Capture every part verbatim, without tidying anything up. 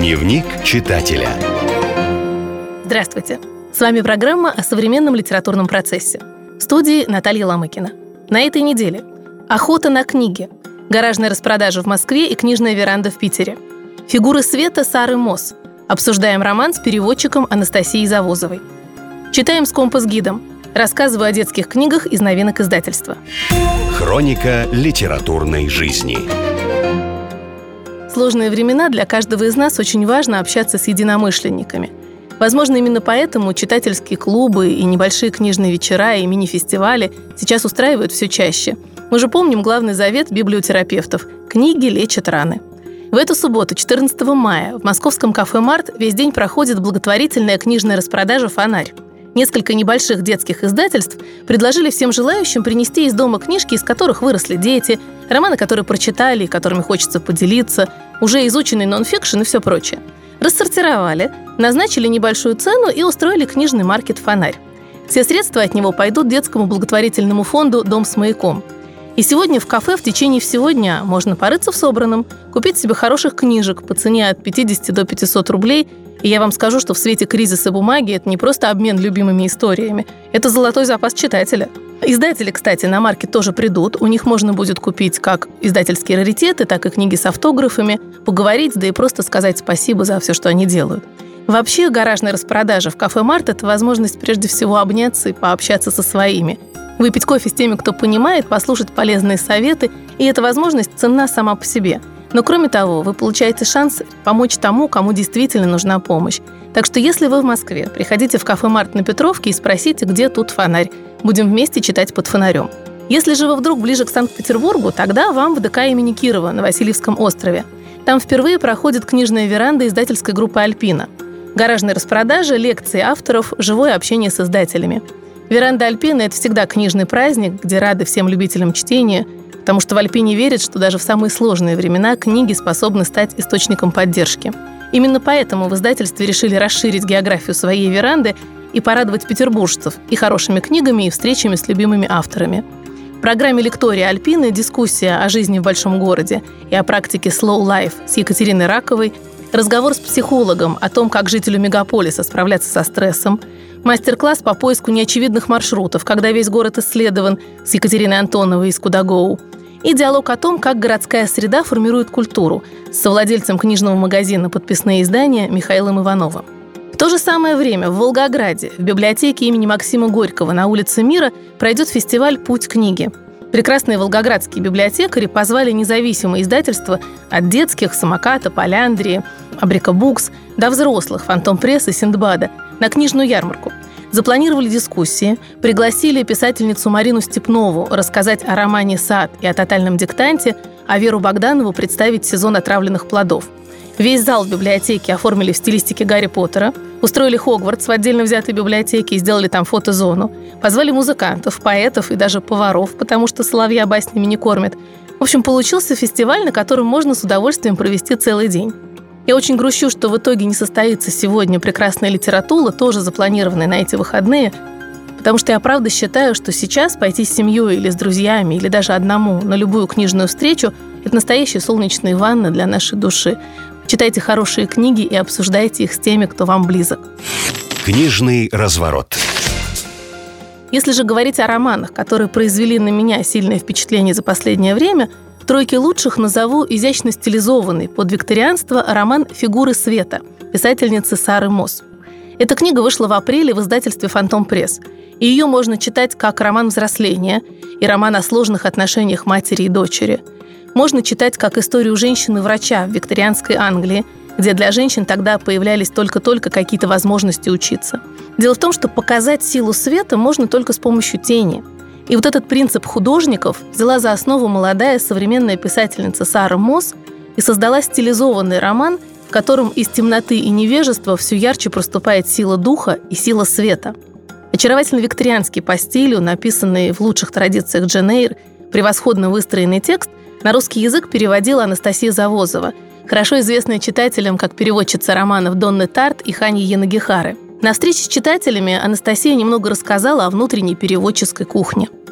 Дневник читателя. Здравствуйте! С вами программа о современном литературном процессе. В студии Наталья Ломыкина. На этой неделе охота на книги, гаражная распродажа в Москве и книжная веранда в Питере, фигуры света Сары Мосс. Обсуждаем роман с переводчиком Анастасией Завозовой. Читаем с компас-гидом. Рассказываю о детских книгах из новинок издательства. Хроника литературной жизни. В сложные времена для каждого из нас очень важно общаться с единомышленниками. Возможно, именно поэтому читательские клубы и небольшие книжные вечера и мини-фестивали сейчас устраивают все чаще. Мы же помним главный завет библиотерапевтов – книги лечат раны. В эту субботу, четырнадцатого мая, в московском кафе «Март» весь день проходит благотворительная книжная распродажа «Фонарь». Несколько небольших детских издательств предложили всем желающим принести из дома книжки, из которых выросли дети, романы, которые прочитали и которыми хочется поделиться, уже изученный нон-фикшн и все прочее. Рассортировали, назначили небольшую цену и устроили книжный маркет «Фонарь». Все средства от него пойдут детскому благотворительному фонду «Дом с маяком». И сегодня в кафе в течение всего дня можно порыться в собранном, купить себе хороших книжек по цене от пятьдесят до пятисот рублей. И я вам скажу, что в свете кризиса бумаги это не просто обмен любимыми историями, это золотой запас читателя. Издатели, кстати, на маркет тоже придут. У них можно будет купить как издательские раритеты, так и книги с автографами, поговорить, да и просто сказать спасибо за все, что они делают. Вообще, гаражная распродажа в кафе «Март» — это возможность прежде всего обняться и пообщаться со своими. Выпить кофе с теми, кто понимает, послушать полезные советы, и эта возможность ценна сама по себе. Но кроме того, вы получаете шанс помочь тому, кому действительно нужна помощь. Так что если вы в Москве, приходите в кафе «Март» на Петровке и спросите, где тут фонарь. Будем вместе читать под фонарем. Если же вы вдруг ближе к Санкт-Петербургу, тогда вам в ДК имени Кирова на Васильевском острове. Там впервые проходит книжная веранда издательской группы «Альпина». Гаражные распродажи, лекции авторов, живое общение с издателями. Веранда «Альпина» — это всегда книжный праздник, где рады всем любителям чтения, потому что в «Альпине» верят, что даже в самые сложные времена книги способны стать источником поддержки. Именно поэтому в издательстве решили расширить географию своей веранды и порадовать петербуржцев и хорошими книгами, и встречами с любимыми авторами. В программе «Лектория Альпины» дискуссия о жизни в большом городе и о практике Slow Life с Екатериной Раковой, разговор с психологом о том, как жителю мегаполиса справляться со стрессом, мастер-класс по поиску неочевидных маршрутов, когда весь город исследован, с Екатериной Антоновой из «Куда-гоу», и диалог о том, как городская среда формирует культуру с совладельцем книжного магазина «Подписные издания» Михаилом Ивановым. В то же самое время в Волгограде, в библиотеке имени Максима Горького на улице Мира пройдет фестиваль «Путь книги». Прекрасные волгоградские библиотекари позвали независимые издательства от детских «Самоката», «Поляндрии», «Абрика Букс» до взрослых «Фантом Пресс» и «Синдбада» на книжную ярмарку. Запланировали дискуссии, пригласили писательницу Марину Степнову рассказать о романе «Сад» и о тотальном диктанте, а Веру Богданову представить сезон отравленных плодов. Весь зал в библиотеке оформили в стилистике Гарри Поттера, устроили Хогвартс в отдельно взятой библиотеке и сделали там фотозону, позвали музыкантов, поэтов и даже поваров, потому что соловья баснями не кормят. В общем, получился фестиваль, на котором можно с удовольствием провести целый день. Я очень грущу, что в итоге не состоится сегодня прекрасная литература, тоже запланированная на эти выходные, потому что я правда считаю, что сейчас пойти с семьей или с друзьями, или даже одному на любую книжную встречу – это настоящие солнечные ванны для нашей души. Читайте хорошие книги и обсуждайте их с теми, кто вам близок. Книжный разворот. Если же говорить о романах, которые произвели на меня сильное впечатление за последнее время, в тройке лучших назову изящно стилизованный под викторианство роман «Фигуры света» писательницы Сары Мосс. Эта книга вышла в апреле в издательстве «Фантом Пресс», и ее можно читать как роман взросления и роман о сложных отношениях матери и дочери. Можно читать как историю женщины-врача в викторианской Англии, где для женщин тогда появлялись только-только какие-то возможности учиться. Дело в том, что показать силу света можно только с помощью тени. И вот этот принцип художников взяла за основу молодая современная писательница Сара Мосс и создала стилизованный роман, в котором из темноты и невежества все ярче проступает сила духа и сила света. Очаровательно викторианский по стилю, написанный в лучших традициях Джейн Эйр, превосходно выстроенный текст на русский язык переводила Анастасия Завозова, хорошо известная читателям как переводчица романов Донны Тарт и Хани Янагихары. На встрече с читателями Анастасия немного рассказала о внутренней переводческой кухне.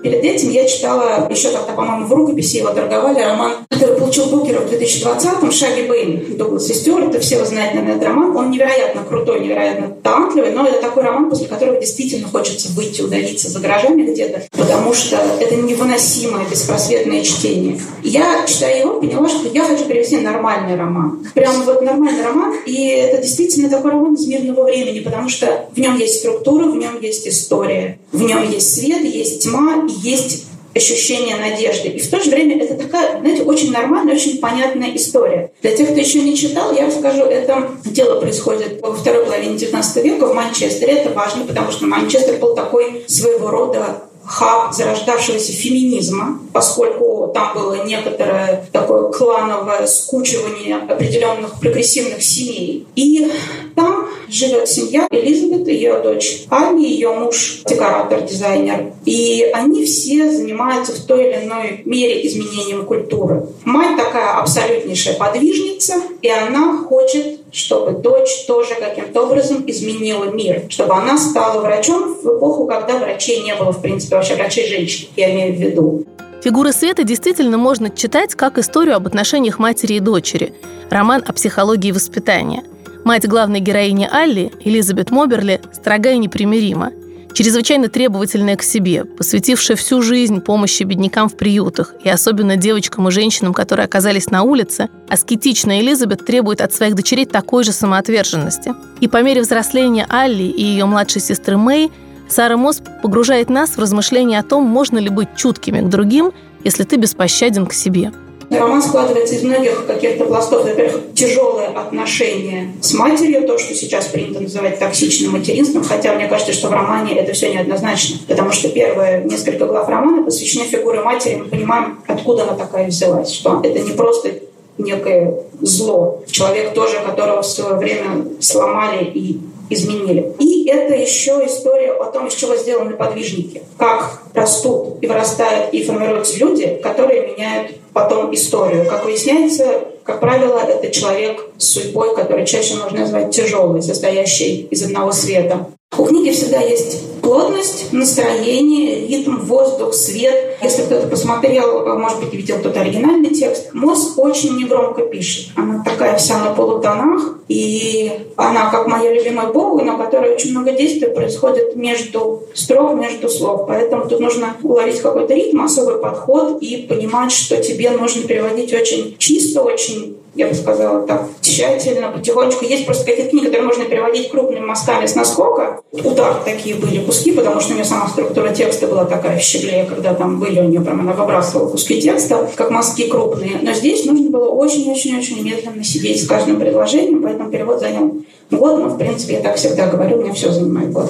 Перед этим я читала, еще тогда, по-моему, в рукописи его торговали, роман, который получил Букера в две тысячи двадцатом, «Шаги Бэйн» Дугласа Стюарта. Все вы знаете, наверное, этот роман. Он невероятно крутой, невероятно талантливый, но это такой роман, после которого действительно хочется выйти, удалиться за гаражами где-то, потому что это невыносимое, беспросветное чтение. Я, читая его, поняла, что я хочу перевести нормальный роман. Прям вот нормальный роман, и это действительно такой роман из мирного времени, потому что в нем есть структура, в нем есть история, в нем есть свет, есть тьма, и есть ощущение надежды. И в то же время это такая, знаете, очень нормальная, очень понятная история. Для тех, кто еще не читал, я расскажу, это дело происходит во второй половине девятнадцатого века в Манчестере. Это важно, потому что Манчестер был такой своего рода хаб зарождавшегося феминизма, поскольку там было некоторое такое клановое скучивание определенных прогрессивных семей. И там живет семья Элизабет, ее дочь Анни, ее муж декоратор, дизайнер. И они все занимаются в той или иной мере изменением культуры. Мать такая абсолютнейшая подвижница, и она хочет, чтобы дочь тоже каким-то образом изменила мир, чтобы она стала врачом в эпоху, когда врачей не было, в принципе, вообще врачей-женщин, я имею в виду. «Фигуры света» действительно можно читать как историю об отношениях матери и дочери, роман о психологии воспитания. Мать главной героини Алли, Элизабет Моберли, строга и непримирима, чрезвычайно требовательная к себе, посвятившая всю жизнь помощи беднякам в приютах и особенно девочкам и женщинам, которые оказались на улице, аскетичная Элизабет требует от своих дочерей такой же самоотверженности. И по мере взросления Алли и ее младшей сестры Мэй Сара Мосс погружает нас в размышления о том, можно ли быть чуткими к другим, если ты беспощаден к себе. Роман складывается из многих каких-то пластов. Во-первых, тяжелые отношения с матерью, то, что сейчас принято называть токсичным материнством, хотя мне кажется, что в романе это все неоднозначно, потому что первые несколько глав романа посвящены фигуре матери, мы понимаем, откуда она такая взялась, что это не просто некое зло, человек тоже, которого в свое время сломали и изменили. И это еще история о том, из чего сделаны подвижники, как растут и вырастают и формируются люди, которые меняют потом историю. Как выясняется, как правило, это человек с судьбой, который чаще можно назвать тяжелой, состоящей из одного света. У книги всегда есть плотность, настроение, ритм, воздух, свет. Если кто-то посмотрел, может быть, видел кто-то оригинальный текст, Мосс очень негромко пишет. Она такая вся на полутонах, и она, как моя любимая Боуи, но которой очень много действий происходит между строк, между слов. Поэтому тут нужно уловить какой-то ритм, особый подход и понимать, что тебе нужно переводить очень чисто, очень, я бы сказала так, тщательно, потихонечку. Есть просто какие-то книги, которые можно переводить крупными мазками с наскока. Удар такие были куски, потому что у нее сама структура текста была такая в щегле, когда там были у нее, прям она выбрасывала куски текста, как мазки крупные. Но здесь нужно было очень-очень-очень медленно сидеть с каждым предложением, поэтому перевод занял год, но, в принципе, я так всегда говорю, у меня все занимает год.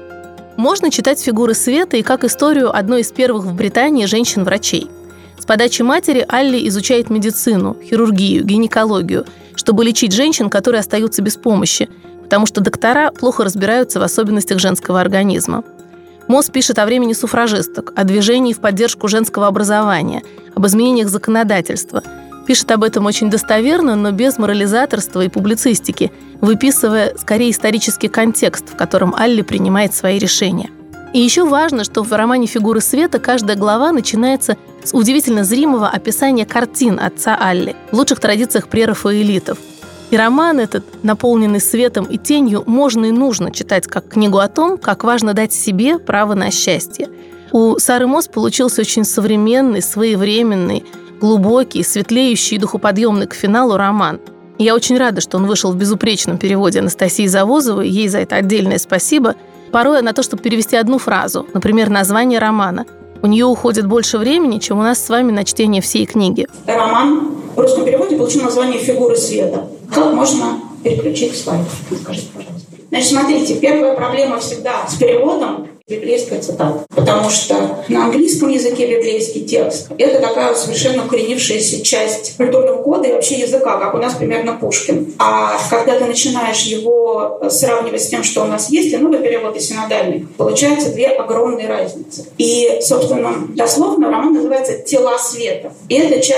Можно читать «Фигуры света» и как историю одной из первых в Британии женщин-врачей. С подачи матери Алли изучает медицину, хирургию, гинекологию, чтобы лечить женщин, которые остаются без помощи, потому что доктора плохо разбираются в особенностях женского организма. Мосс пишет о времени суфражисток, о движении в поддержку женского образования, об изменениях законодательства. Пишет об этом очень достоверно, но без морализаторства и публицистики, выписывая скорее исторический контекст, в котором Алли принимает свои решения. И еще важно, что в романе «Фигуры света» каждая глава начинается с удивительно зримого описания картин отца Алли в лучших традициях прерафаэлитов. И роман этот, наполненный светом и тенью, можно и нужно читать как книгу о том, как важно дать себе право на счастье. У Сары Мосс получился очень современный, своевременный, глубокий, светлеющий и духоподъемный к финалу роман. И я очень рада, что он вышел в безупречном переводе Анастасии Завозовой, ей за это отдельное спасибо. Порой на то, чтобы перевести одну фразу, например, название романа, у нее уходит больше времени, чем у нас с вами на чтение всей книги. Роман в русском переводе получил название «Фигуры света». Как можно переключить слайд? Скажите, пожалуйста. Значит, смотрите, первая проблема всегда с переводом — библейская цитата. Потому что на английском языке библейский текст — это такая совершенно укоренившаяся часть культурного кода и вообще языка, как у нас примерно Пушкин. А когда ты начинаешь его сравнивать с тем, что у нас есть, и новый перевод и синодальный, получается две огромные разницы. И, собственно, дословно роман называется «Тела света». И это часть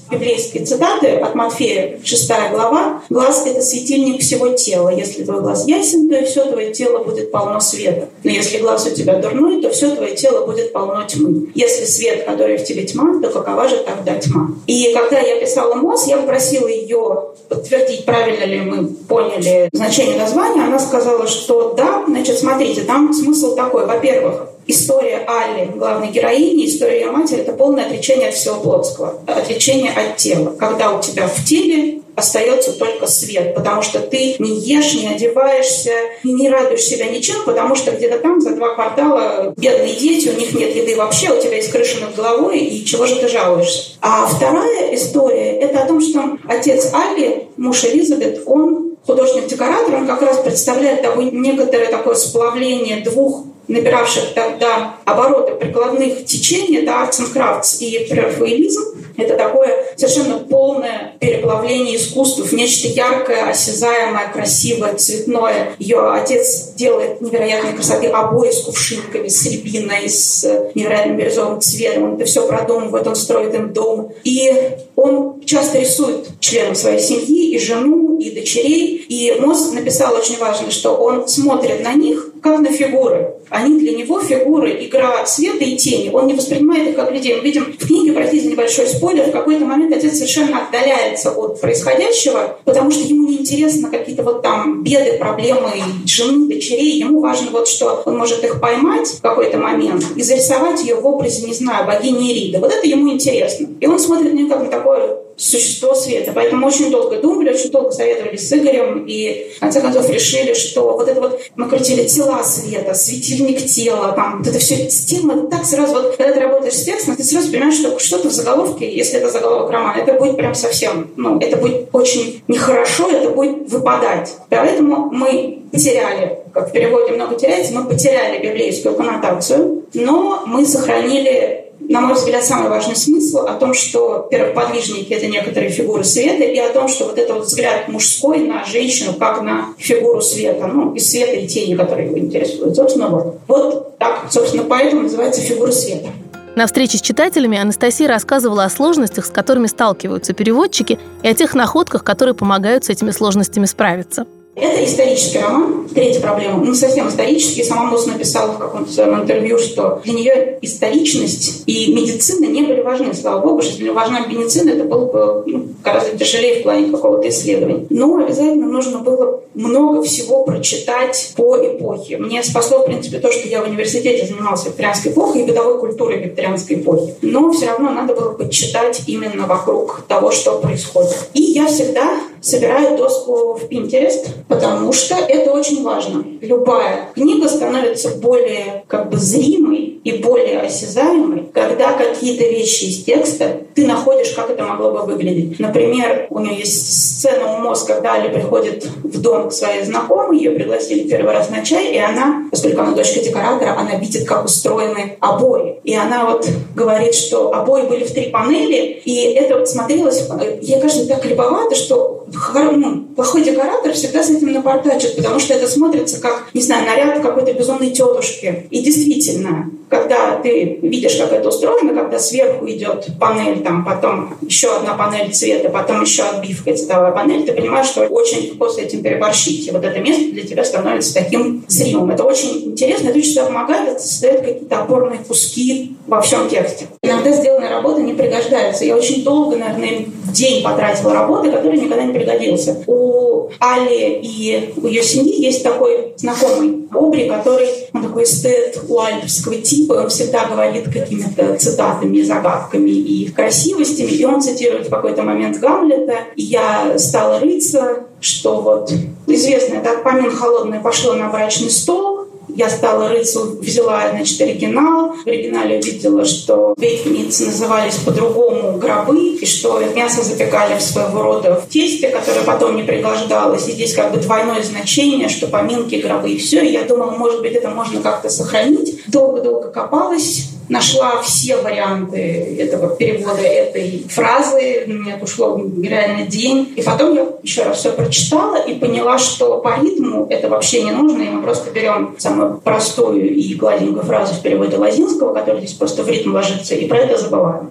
библейской цитаты от Матфея, шестая глава. «Глаз — это светильник всего тела. Если твой глаз ясен, то и все твое тело будет полно света. Но если глаз у тебя дурной, то все твое тело будет полно тьмы. Если свет, который в тебе тьма, то какова же тогда тьма?» И когда я писала МОЗ, я попросила ее подтвердить, правильно ли мы поняли значение названия. Она сказала, что да. Значит, смотрите, там смысл такой. Во-первых, история Алли, главной героини, история ее матери — это полное отречение от всего плотского, отречение от тела. Когда у тебя в теле остается только свет, потому что ты не ешь, не одеваешься, не радуешь себя ничем, потому что где-то там за два квартала бедные дети, у них нет еды вообще, у тебя есть крыша над головой, и чего же ты жалуешься? А вторая история — это о том, что отец Алли, муж Элизабет, он художник-декоратор, он как раз представляет такое, некоторое такое сплавление двух набиравших тогда обороты прикладных течений, это Arts and Crafts и прерафаэлизм. Это такое совершенно полное переплавление искусств в нечто яркое, осязаемое, красивое, цветное. Ее отец делает невероятной красоты обои с кувшинками, с рябиной, с невероятным бирюзовым цветом. Он это все продумывает, он строит им дом. И он часто рисует членов своей семьи, и жену, и дочерей. И МОЗ написал очень важно, что он смотрит на них как на фигуры. Они для него фигуры, игра света и тени. Он не воспринимает их как людей. Мы видим в книге, простите, небольшой спойлер, в какой-то момент отец совершенно отдаляется от происходящего, потому что ему неинтересно какие-то вот там беды, проблемы жены, дочерей. Ему важно вот что. Он может их поймать в какой-то момент и зарисовать ее в образе, не знаю, богини Ириды. Вот это ему интересно. И он смотрит на нее как на такое существо света. Поэтому очень долго думали, очень долго советовались с Игорем, и в конце концов решили, что вот это вот мы крутили тела света, светильник тела, там, вот это все стигма, так сразу, вот, когда ты работаешь с текстом, ты сразу понимаешь, что что-то в заголовке, если это заголовок романа, это будет прям совсем, ну, это будет очень нехорошо, это будет выпадать. Поэтому мы потеряли, как в переводе много теряется, мы потеряли библейскую коннотацию, но мы сохранили, на мой взгляд, самый важный смысл о том, что первоподвижники — это некоторые фигуры света, и о том, что вот этот вот взгляд мужской на женщину как на фигуру света, ну, и света, и тени, которые его интересуют. Собственно, вот. Вот так, собственно, поэтому называется фигура света. На встрече с читателями Анастасия рассказывала о сложностях, с которыми сталкиваются переводчики, и о тех находках, которые помогают с этими сложностями справиться. Это исторический роман. Третья проблема. Ну, совсем исторический. Сама МОЗ написала в каком-то своем интервью, что для нее историчность и медицина не были важны. Слава богу, что если бы важна медицина, это было бы ну, гораздо тяжелее в плане какого-то исследования. Но обязательно нужно было много всего прочитать по эпохе. Мне спасло, в принципе, то, что я в университете занималась викторианской эпохой и бытовой культурой викторианской эпохи. Но все равно надо было почитать именно вокруг того, что происходит. И я всегда собираю доску в Pinterest, потому что это очень важно. Любая книга становится более как бы зримой и более осязаемой, когда какие-то вещи из текста ты находишь, как это могло бы выглядеть. Например, у нее есть сцена у МОЗ, когда Аля приходит в дом к своей знакомой, ее пригласили первый раз на чай, и она, поскольку она дочка декоратора, она видит, как устроены обои. И она вот говорит, что обои были в три панели, и это вот смотрелось, ей кажется, так липовато, что ну, плохой декоратор всегда с этим напортачит, потому что это смотрится как, не знаю, наряд какой-то безумной тетушки. И действительно, когда ты видишь, как это устроено, когда сверху идет панель, там, потом еще одна панель цвета, потом еще отбивка и цветовая панель, ты понимаешь, что очень легко с этим переборщить. И вот это место для тебя становится таким зримым. Это очень интересно, это очень сюда помогает, это создает какие-то опорные куски во всем тексте. Иногда сделанная работа не пригождается. Я очень долго, наверное, день потратила работы, который никогда не пригодился. У Али и у ее семьи есть такой знакомый Обри, который, он такой эстет уальдовского типа, он всегда говорит какими-то цитатами, загадками и красивостями, и он цитирует в какой-то момент Гамлета, и я стала рыться, что вот известное, так, помимо холодное пошло на брачный стол. Я стала рыться, взяла, значит, оригинал. В оригинале увидела, что вейфницы назывались по-другому гробы, и что мясо запекали в своего рода в тесте, которое потом не пригождалось. И здесь как бы двойное значение, что поминки, гробы и все. И я думала, может быть, это можно как-то сохранить. Долго-долго копалась, нашла все варианты этого перевода этой фразы. Мне ушло реально день. И потом я еще раз все прочитала и поняла, что по ритму это вообще не нужно, и мы просто берем самую простую и гладенькую фразу в переводе Лозинского, которая здесь просто в ритм ложится, и про это забываем.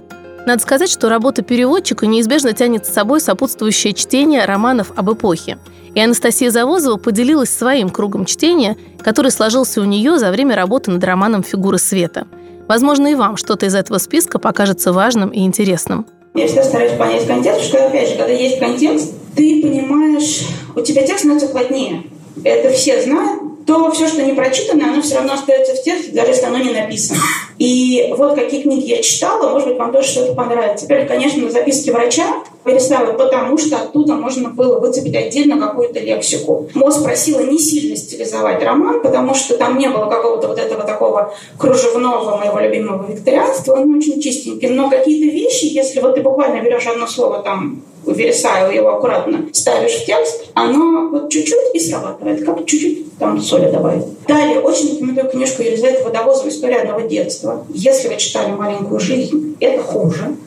Надо сказать, что работа переводчика неизбежно тянет с собой сопутствующее чтение романов об эпохе. И Анастасия Завозова поделилась своим кругом чтения, который сложился у нее за время работы над романом «Фигуры света». Возможно, и вам что-то из этого списка покажется важным и интересным. Я всегда стараюсь понять контекст, потому что, опять же, когда есть контекст, ты понимаешь, у тебя текст становится плотнее. Это все знают. То все, что не прочитано, оно все равно остается в тексте, даже если оно не написано. И вот какие книги я читала, может быть, вам тоже что-то понравится. Теперь, конечно, на записке врача переставила, потому что оттуда можно было выцепить отдельно какую-то лексику. МОЗ просила не сильно стилизовать роман, потому что там не было какого-то вот этого такого кружевного моего любимого викторианства, он очень чистенький. Но какие-то вещи, если вот ты буквально берешь одно слово там, Вересаева, его аккуратно ставишь в текст, оно вот чуть-чуть и срабатывает, как чуть-чуть там соли добавить. Далее, очень рекомендую книжку Елизаветы Водовозовой «История одного детства». Если вы читали «Маленькую жизнь», это хуже.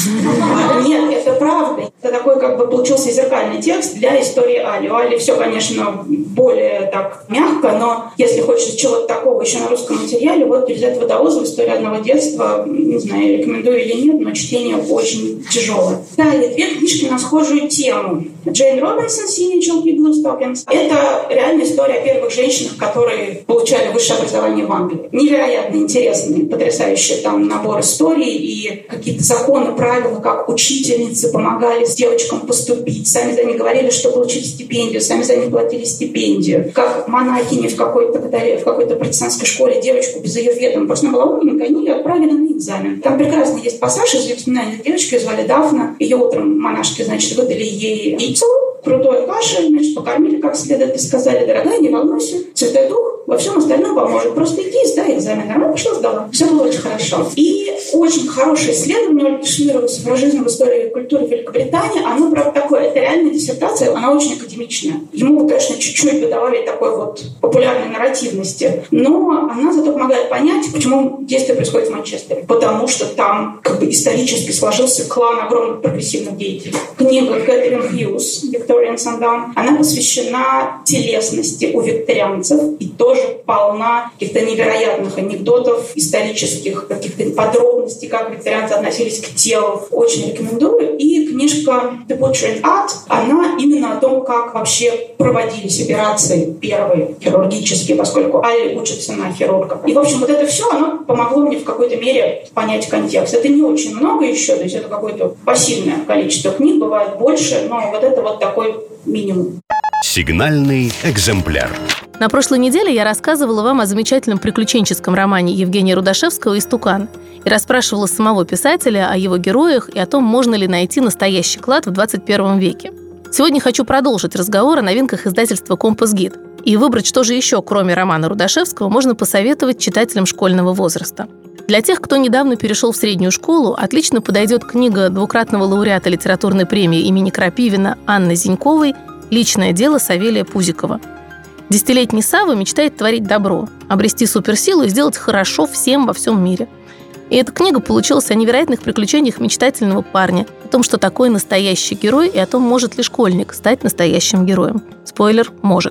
Нет, это правда. Это такой как бы получился зеркальный текст для истории Али. У Али все, конечно, более так мягко, но если хочется чего-то такого еще на русском материале, вот Елизавета Водовозова «История одного детства», не знаю, рекомендую или нет, но чтение очень тяжелое. Далее, две книжки на схожую тему. Джейн Робинсон «Синие чулки Blue Stockings». Это реальная история о первых женщинах, которые получали высшее образование в Англии. Невероятно интересный, потрясающий там набор историй и какие-то законы, правила, как учительницы помогали девочкам поступить. Сами за них говорили, что получили стипендию, сами за них платили стипендию. Как монахини в какой-то, в какой-то протестантской школе девочку без ее ведома, просто она была умненькая, они ее отправили на экзамен. Там прекрасно есть пассаж из ее воспоминаний. Девочки ее звали Дафна. Ее утром монашки, значит, выдали ей яйцо, крутой каши, значит, покормили как следует и сказали: дорогая, не волнуйся, Святой Дух во всем остальном поможет. Просто иди и сдай экзамен. Она пошла, сдала. Все было очень хорошо. И очень хорошее исследование Ольги Шмировой «Сафражизм в истории и культуре Великобритании». Оно, правда, такое, это реальная диссертация, она очень академичная. Ему, конечно, чуть-чуть бы добавить такой вот популярной нарративности, но она зато помогает понять, почему действие происходит в Манчестере. Потому что там как бы исторически сложился клан огромных прогрессивных деятелей. Книга Кэтрин Хьюз «Victorian Sundown», она посвящена телесности у викторианцев и тоже полна каких-то невероятных анекдотов, исторических каких-то подробностей, как викторианцы относились к телу. Очень рекомендую. И книжка The Butchering Art, она именно о том, как вообще проводились операции первые хирургические, поскольку Алли учится на хирурга. И, в общем, вот это все, оно помогло мне в какой-то мере понять контекст. Это не очень много еще, то есть это какое-то пассивное количество книг, бывает больше, но вот это вот такой минимум. Сигнальный экземпляр. На прошлой неделе я рассказывала вам о замечательном приключенческом романе Евгения Рудашевского «Истукан» и расспрашивала самого писателя о его героях и о том, можно ли найти настоящий клад в двадцать первом веке. Сегодня хочу продолжить разговор о новинках издательства «Компас Гид» и выбрать, что же еще, кроме романа Рудашевского, можно посоветовать читателям школьного возраста. Для тех, кто недавно перешел в среднюю школу, отлично подойдет книга двукратного лауреата литературной премии имени Крапивина Анны Зиньковой «Личное дело Савелия Пузикова». Десятилетний Савва мечтает творить добро, обрести суперсилу и сделать хорошо всем во всем мире. И эта книга получилась о невероятных приключениях мечтательного парня, о том, что такое настоящий герой, и о том, может ли школьник стать настоящим героем. Спойлер – может.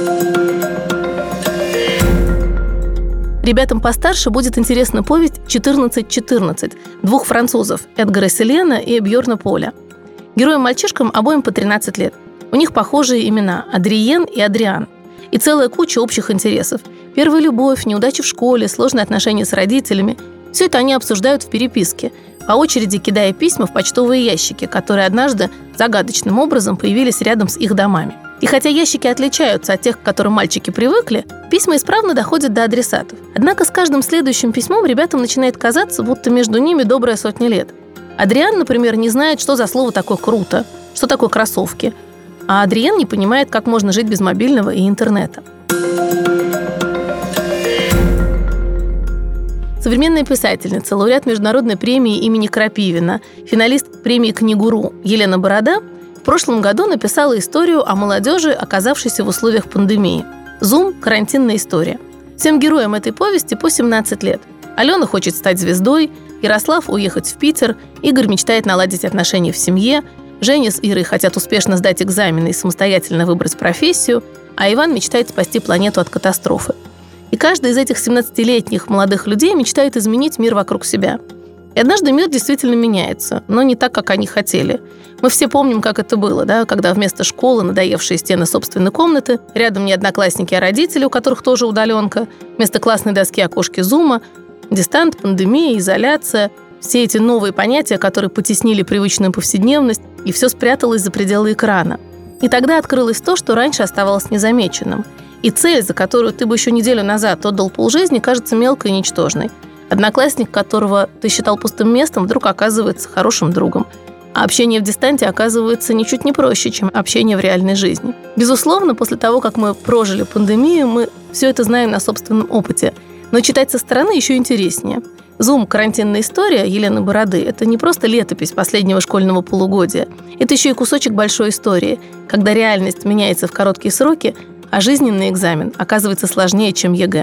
Ребятам постарше будет интересна повесть «четырнадцать четырнадцать» двух французов – Эдгара Селена и Бьорна Поля. Героям-мальчишкам обоим по тринадцать лет. У них похожие имена – Адриен и Адриан. И целая куча общих интересов. Первая любовь, неудачи в школе, сложные отношения с родителями – все это они обсуждают в переписке, по очереди кидая письма в почтовые ящики, которые однажды загадочным образом появились рядом с их домами. И хотя ящики отличаются от тех, к которым мальчики привыкли, письма исправно доходят до адресатов. Однако с каждым следующим письмом ребятам начинает казаться, будто между ними добрая сотня лет. Адриан, например, не знает, что за слово такое «круто», что такое «кроссовки», а Адриен не понимает, как можно жить без мобильного и интернета. Современная писательница, лауреат международной премии имени Крапивина, финалист премии «Книгу.ру» Елена Борода в прошлом году написала историю о молодежи, оказавшейся в условиях пандемии. «Зум. Карантинная история». Всем героям этой повести по семнадцать лет. Алена хочет стать звездой, Ярослав уехать в Питер, Игорь мечтает наладить отношения в семье, Женя с Ирой хотят успешно сдать экзамены и самостоятельно выбрать профессию, а Иван мечтает спасти планету от катастрофы. И каждый из этих семнадцатилетних молодых людей мечтает изменить мир вокруг себя. И однажды мир действительно меняется, но не так, как они хотели. Мы все помним, как это было, да, когда вместо школы надоевшие стены собственной комнаты, рядом не одноклассники, а родители, у которых тоже удаленка, вместо классной доски окошки зума, дистант, пандемия, изоляция, все эти новые понятия, которые потеснили привычную повседневность, и все спряталось за пределы экрана. И тогда открылось то, что раньше оставалось незамеченным. И цель, за которую ты бы еще неделю назад отдал полжизни, кажется мелкой и ничтожной. Одноклассник, которого ты считал пустым местом, вдруг оказывается хорошим другом. А общение в дистанте оказывается ничуть не проще, чем общение в реальной жизни. Безусловно, после того, как мы прожили пандемию, мы все это знаем на собственном опыте. Но читать со стороны еще интереснее. Zoom «Карантинная история» Елены Бороды – это не просто летопись последнего школьного полугодия. Это еще и кусочек большой истории, когда реальность меняется в короткие сроки, а жизненный экзамен оказывается сложнее, чем ЕГЭ.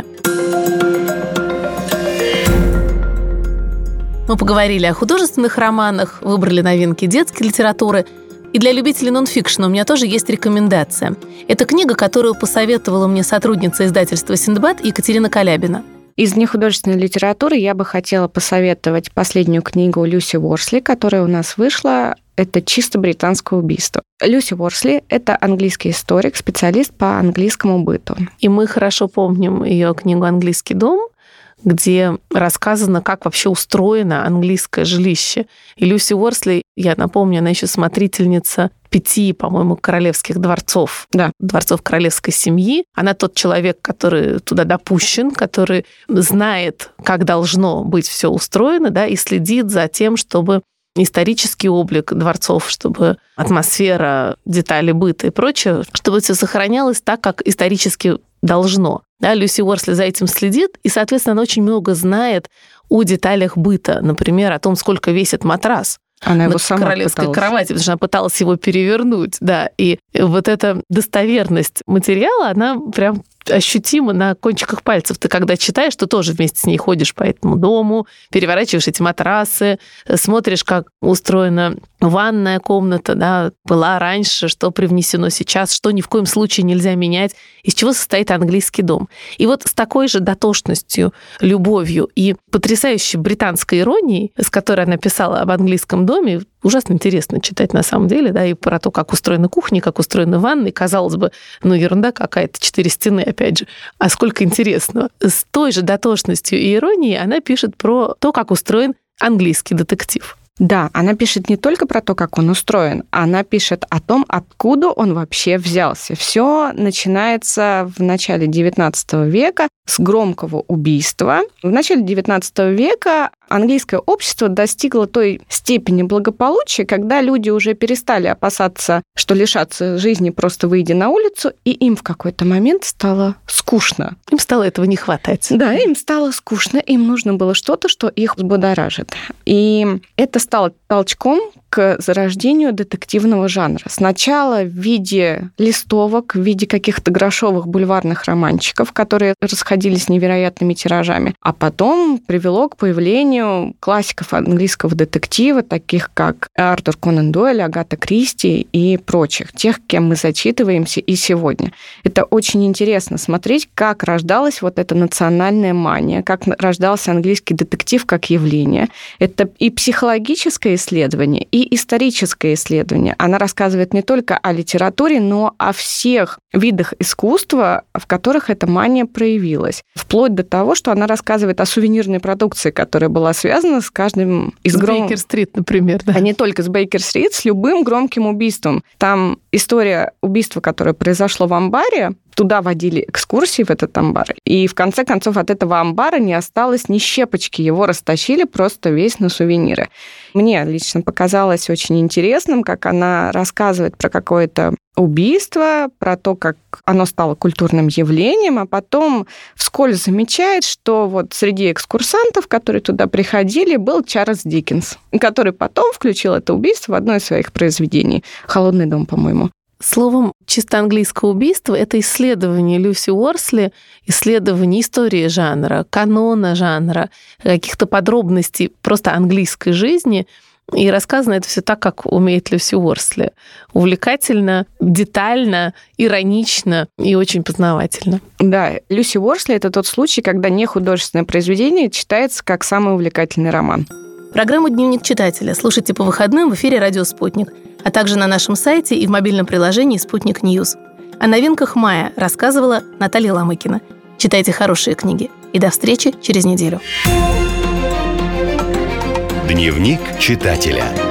Мы поговорили о художественных романах, выбрали новинки детской литературы. И для любителей нонфикшена у меня тоже есть рекомендация. Это книга, которую посоветовала мне сотрудница издательства «Синдбад» Екатерина Калябина. Из нехудожественной литературы я бы хотела посоветовать последнюю книгу Люси Уорсли, которая у нас вышла. Это «Чисто британское убийство». Люси Уорсли – это английский историк, специалист по английскому быту. И мы хорошо помним ее книгу «Английский дом», где рассказано, как вообще устроено английское жилище. И Люси Уорсли, я напомню, она еще смотрительница пяти, по-моему, королевских дворцов, да. дворцов королевской семьи. Она тот человек, который туда допущен, который знает, как должно быть все устроено, да, и следит за тем, чтобы исторический облик дворцов, чтобы атмосфера, детали быта и прочее, чтобы все сохранялось так, как исторически должно. Да, Люси Уорсли за этим следит, и, соответственно, она очень много знает о деталях быта. Например, о том, сколько весит матрас. Она его на сама королевской пыталась. кровати, потому что она пыталась его перевернуть. Да. И вот эта достоверность материала, она прям ощутимо на кончиках пальцев. Ты когда читаешь, ты тоже вместе с ней ходишь по этому дому, переворачиваешь эти матрасы, смотришь, как устроена ванная комната, да, была раньше, что привнесено сейчас, что ни в коем случае нельзя менять, из чего состоит английский дом. И вот с такой же дотошностью, любовью и потрясающей британской иронией, с которой она писала об английском доме, ужасно интересно читать на самом деле, да, и про то, как устроена кухня, как устроена ванна, и, казалось бы, ну, ерунда какая-то, четыре стены, опять же. А сколько интересного. С той же дотошностью и иронией она пишет про то, как устроен английский детектив. Да, она пишет не только про то, как он устроен, она пишет о том, откуда он вообще взялся. Все начинается в начале девятнадцатого века с громкого убийства. В начале девятнадцатого века английское общество достигло той степени благополучия, когда люди уже перестали опасаться, что лишатся жизни, просто выйдя на улицу, и им в какой-то момент стало скучно. Им стало этого не хватать. Да, им стало скучно, им нужно было что-то, что их взбудоражит. И это стало толчком к зарождению детективного жанра. Сначала в виде листовок, в виде каких-то грошовых бульварных романчиков, которые расходились невероятными тиражами, а потом привело к появлению классиков английского детектива, таких как Артур Конан Дойль, Агата Кристи и прочих, тех, кем мы зачитываемся и сегодня. Это очень интересно смотреть, как рождалась вот эта национальная мания, как рождался английский детектив как явление. Это и психологическое исследование, и историческое исследование. Она рассказывает не только о литературе, но о всех видах искусства, в которых эта мания проявилась. Вплоть до того, что она рассказывает о сувенирной продукции, которая была связана с каждым из громких... С Бейкер-стрит, например, да? А не только с Бейкер-стрит, с любым громким убийством. Там история убийства, которое произошло в амбаре, туда водили экскурсии в этот амбар, и в конце концов от этого амбара не осталось ни щепочки, его растащили просто весь на сувениры. Мне лично показалось очень интересным, как она рассказывает про какое-то убийство, про то, как оно стало культурным явлением, а потом вскользь замечает, что вот среди экскурсантов, которые туда приходили, был Чарльз Диккенс, который потом включил это убийство в одно из своих произведений «Холодный дом», по-моему. Словом, чисто английское убийство – это исследование Люси Уорсли, исследование истории жанра, канона жанра, каких-то подробностей просто английской жизни. И рассказано это все так, как умеет Люси Уорсли. Увлекательно, детально, иронично и очень познавательно. Да, Люси Уорсли – это тот случай, когда нехудожественное произведение читается как самый увлекательный роман. Программу «Дневник читателя» слушайте по выходным в эфире «Радио Спутник», а также на нашем сайте и в мобильном приложении «Спутник Ньюс». О новинках мая рассказывала Наталья Ломыкина. Читайте хорошие книги. И до встречи через неделю. Дневник читателя.